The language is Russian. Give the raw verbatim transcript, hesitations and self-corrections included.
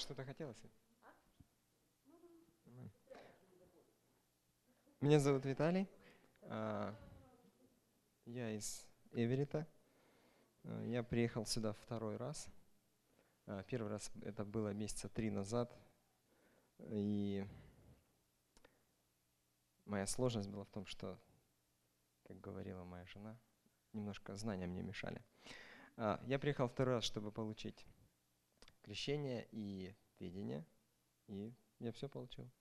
что-то хотелось? Меня зовут Виталий. А, Я из Эверита. А, Я приехал сюда второй раз. А, Первый раз это было месяца три назад. И моя сложность была в том, что, как говорила моя жена, немножко знания мне мешали. А, Я приехал второй раз, чтобы получить крещение и видение. И я все получил.